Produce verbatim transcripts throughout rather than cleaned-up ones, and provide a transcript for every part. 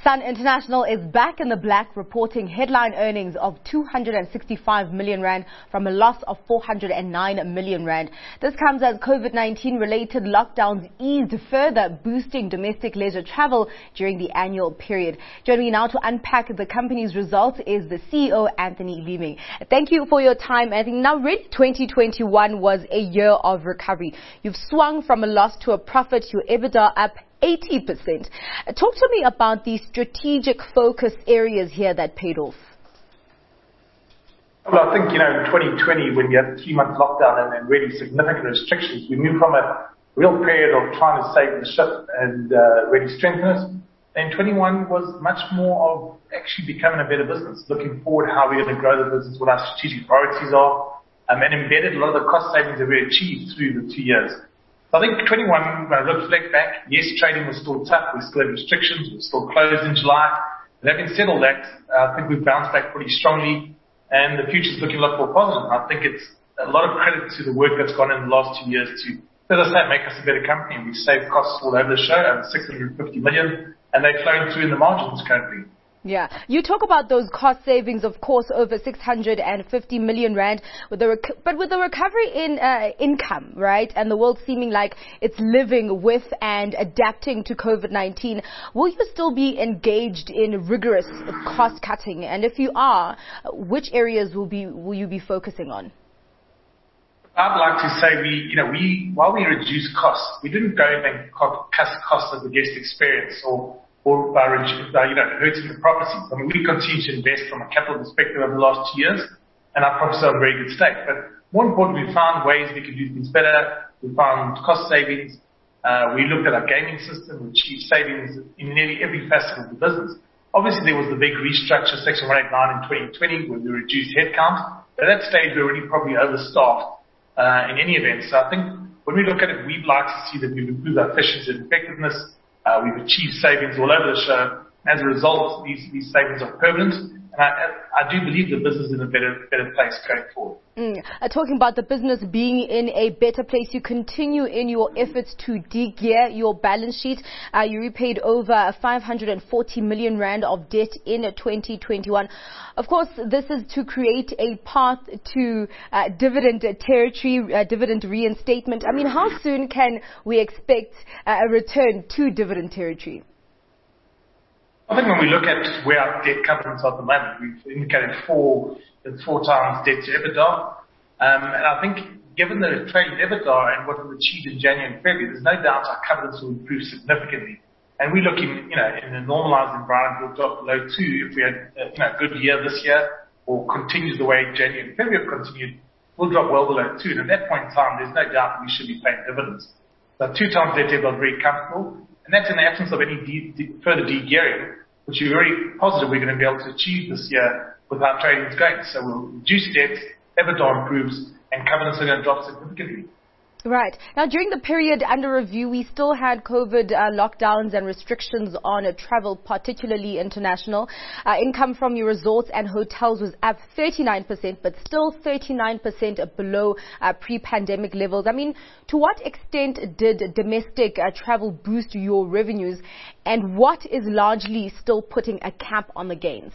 Sun International is back in the black, reporting headline earnings of two hundred sixty-five million rand from a loss of four hundred nine million rand. This comes as COVID nineteen related lockdowns eased further, boosting domestic leisure travel during the annual period. Joining me now to unpack the company's results is the C E O, Anthony Leeming. Thank you for your time, Anthony. Now, really, twenty twenty-one was a year of recovery. You've swung from a loss to a profit, your EBITDA up eighty percent. Talk to me about the strategic focus areas here that paid off. Well, I think, you know, in twenty twenty, when you had a three-month lockdown and then really significant restrictions, we moved from a real period of trying to save the ship and uh, really strengthen it. And twenty-one was much more of actually becoming a better business, looking forward how we're going to grow the business, what our strategic priorities are, um, and embedded a lot of the cost savings that we achieved through the two years. I think twenty-one, when I reflect back, yes, trading was still tough. We still had restrictions. We were still closed in July. But having said all that, I think we've bounced back pretty strongly, and the future's looking a lot more positive. I think it's a lot of credit to the work that's gone in the last two years to, as I say, make us a better company. We've saved costs all over the show, over six hundred fifty million, and they're flowing through in the margins currently. Yeah, you talk about those cost savings, of course, over six hundred fifty million rand, with the rec- but with the recovery in uh, income, right, and the world seeming like it's living with and adapting to COVID nineteen, will you still be engaged in rigorous cost cutting? And if you are, which areas will be will you be focusing on? I'd like to say we, you know, we while we reduce costs, we didn't go and cut costs of the guest experience or or by, by, you know, hurting the properties. I mean, we continue to invest from a capital perspective over the last two years, and our properties are in very good state. But more importantly, we found ways we could do things better. We found cost savings. Uh, we looked at our gaming system. We achieved savings in nearly every facet of the business. Obviously, there was the big restructure, Section one eighty-nine in twenty twenty, where we reduced headcount. At that stage, we were already probably overstaffed uh, in any event. So I think when we look at it, we'd like to see that we've improved our efficiency and effectiveness. Uh, we've achieved savings all over the show. As a result, these, these savings are permanent. And I, I do believe the business is in a better, better place going forward. Mm. Uh, talking about the business being in a better place, you continue in your efforts to de-gear your balance sheet. Uh, you repaid over five hundred forty million rand of debt in twenty twenty-one. Of course, this is to create a path to uh, dividend territory, uh, dividend reinstatement. I mean, how soon can we expect uh, a return to dividend territory? I think when we look at where our debt covenants are at the moment, we've indicated four, four times debt to EBITDA. Um, and I think given the trading EBITDA and what we've achieved in January and February, there's no doubt our covenants will improve significantly. And we're looking, you know, in a normalized environment, we'll drop below two if we had, uh, you know, a good year this year or continues the way January and February have continued, we'll drop well below two. And at that point in time, there's no doubt we should be paying dividends. So two times debt to EBITDA is very comfortable. And that's in the absence of any de- de- further de-gearing, which we're very positive we're going to be able to achieve this year with our trading going. So we'll reduce debt, EBITDA improves, and covenants are going to drop significantly. Right. Now, during the period under review, we still had COVID uh, lockdowns and restrictions on uh, travel, particularly international. Uh, income from your resorts and hotels was up thirty-nine percent, but still thirty-nine percent below uh, pre-pandemic levels. I mean, to what extent did domestic uh, travel boost your revenues, and what is largely still putting a cap on the gains?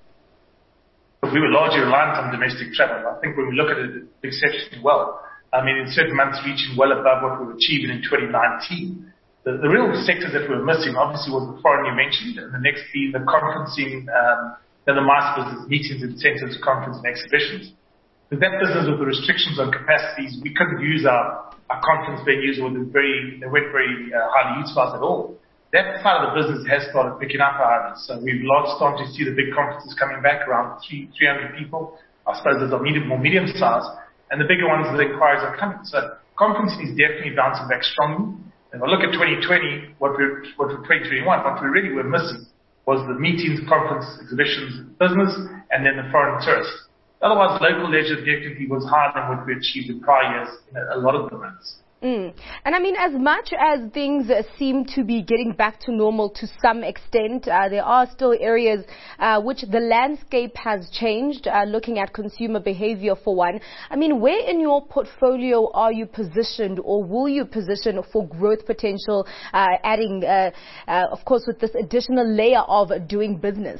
We were largely reliant on domestic travel. I think when we look at it exceptionally well, I mean, in certain months reaching well above what we were achieving in twenty nineteen. The, the real sectors that we were missing, obviously, was the foreign you mentioned, and the next being the conferencing, um, and the MICE business, meetings, incentives, conference and exhibitions. With that business, with the restrictions on capacities, we couldn't use our, our conference venues, or they, very, they weren't very uh, highly utilized at all. That side of the business has started picking up, however. So we've started to see the big conferences coming back, around three, three hundred people. I suppose those are medium, more medium size. And the bigger ones, the inquiries are coming. So conferencing is definitely bouncing back strongly. And if I look at twenty twenty, what we're, what we're twenty twenty-one, what we really were missing was the meetings, conference, exhibitions business, and then the foreign tourists. Otherwise, local leisure definitely was higher than what we achieved in prior years in a, a lot of the months. Mm. And I mean, as much as things uh, seem to be getting back to normal to some extent, uh, there are still areas uh, which the landscape has changed, uh, looking at consumer behavior for one. I mean, where in your portfolio are you positioned, or will you position for growth potential, uh, adding, uh, uh, of course, with this additional layer of doing business?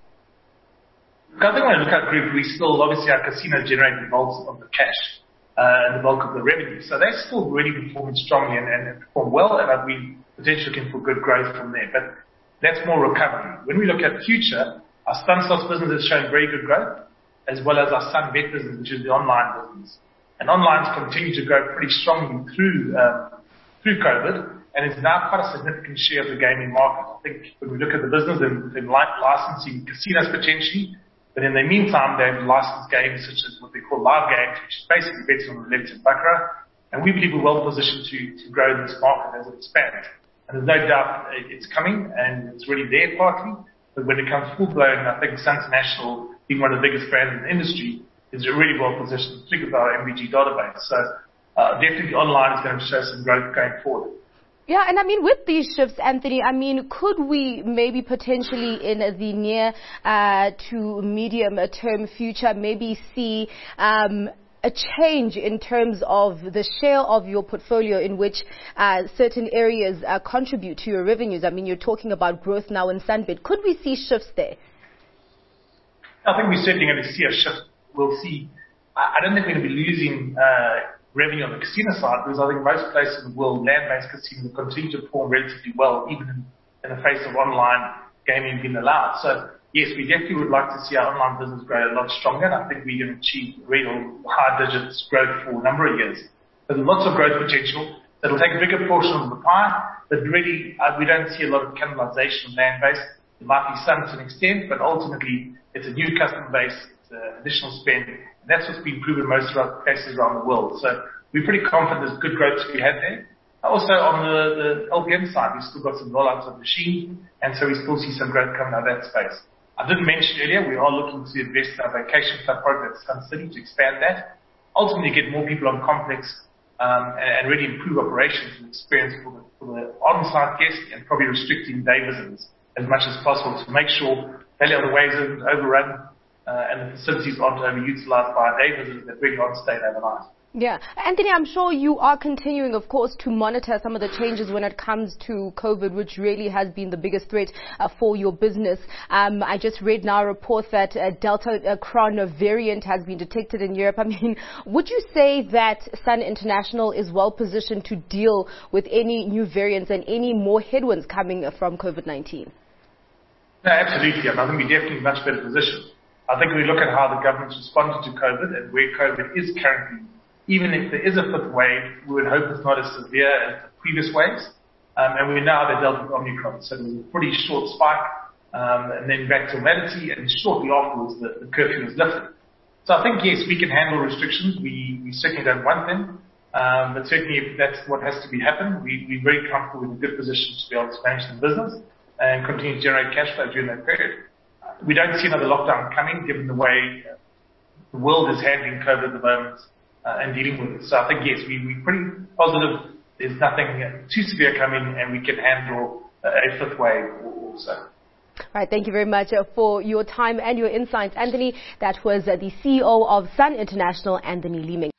I think when I look at group, we still, obviously, our casinos generate the bulk of the cash. Uh, and the bulk of the revenue. So they're still really performing strongly and, and perform well, and I've been potentially looking for good growth from there. But that's more recovery. When we look at future, our Sun Slots business has shown very good growth, as well as our Sun Bet business, which is the online business. And online's continued to grow pretty strongly through um, through COVID, and it's now quite a significant share of the gaming market. I think when we look at the business, they're licensing casinos potentially. But in the meantime, they've licensed games such as what they call live games, which is basically bets on roulette and baccarat. And we believe we're well positioned to, to grow this market as it expands. And there's no doubt it's coming, and it's already there partly. But when it comes full-blown, I think Sun International, being one of the biggest brands in the industry, is really well positioned, particularly with our M B G database. So uh, definitely online is going to show some growth going forward. Yeah, and I mean, with these shifts, Anthony, I mean, could we maybe potentially in the near uh, to medium term future maybe see um, a change in terms of the share of your portfolio in which uh, certain areas uh, contribute to your revenues? I mean, you're talking about growth now in SunBet. Could we see shifts there? I think we're certainly going to see a shift. We'll see. I don't think we're going to be losing uh, revenue on the casino side, because I think most places in the world, land-based casinos, will continue to perform relatively well, even in, in the face of online gaming being allowed. So, yes, we definitely would like to see our online business grow a lot stronger, and I think we're going to achieve real high digits growth for a number of years. There's lots of growth potential. It'll take a bigger portion of the pie, but really, uh, we don't see a lot of cannibalization of land-based. There might be some to an extent, but ultimately, it's a new customer base, it's uh, additional spend, and that's what's been proven most of our places around the world. So we're pretty confident there's good growth to be had there. Also on the, the L P M side, we've still got some rollouts of machines, and so we still see some growth coming out of that space. I didn't mention earlier, we are looking to invest in our vacation club program at Sun City to expand that, ultimately get more people on complex um, and, and really improve operations and experience for the, for the on-site guests, and probably restricting day visitors as much as possible to make sure value of the ways isn't overrun uh, and the facilities aren't overutilized by day visitors that really aren't staying overnight. Yeah. Anthony, I'm sure you are continuing, of course, to monitor some of the changes when it comes to COVID, which really has been the biggest threat uh, for your business. Um, I just read now a report that uh, Delta uh, Cron variant has been detected in Europe. I mean, would you say that Sun International is well positioned to deal with any new variants and any more headwinds coming from COVID nineteen? No, absolutely. I think we're definitely in a much better position. I think we look at how the government's responded to COVID and where COVID is currently. Even if there is a fifth wave, we would hope it's not as severe as the previous waves. Um, and we now have dealt with Omicron. So there was a pretty short spike, um, and then back to normality, and shortly afterwards the, the curfew was lifted. So I think, yes, we can handle restrictions. We, we certainly don't want them. Um, but certainly if that's what has to be happen, we, we're very comfortable with a good position to be able to manage the business and continue to generate cash flow during that period. We don't see another lockdown coming, given the way the world is handling COVID at the moment. Uh, and dealing with it. So I think, yes, we, we're pretty positive there's nothing too severe coming and we can handle uh, a fifth wave also. All right, thank you very much uh, for your time and your insights, Anthony. That was uh, the C E O of Sun International, Anthony Leeming.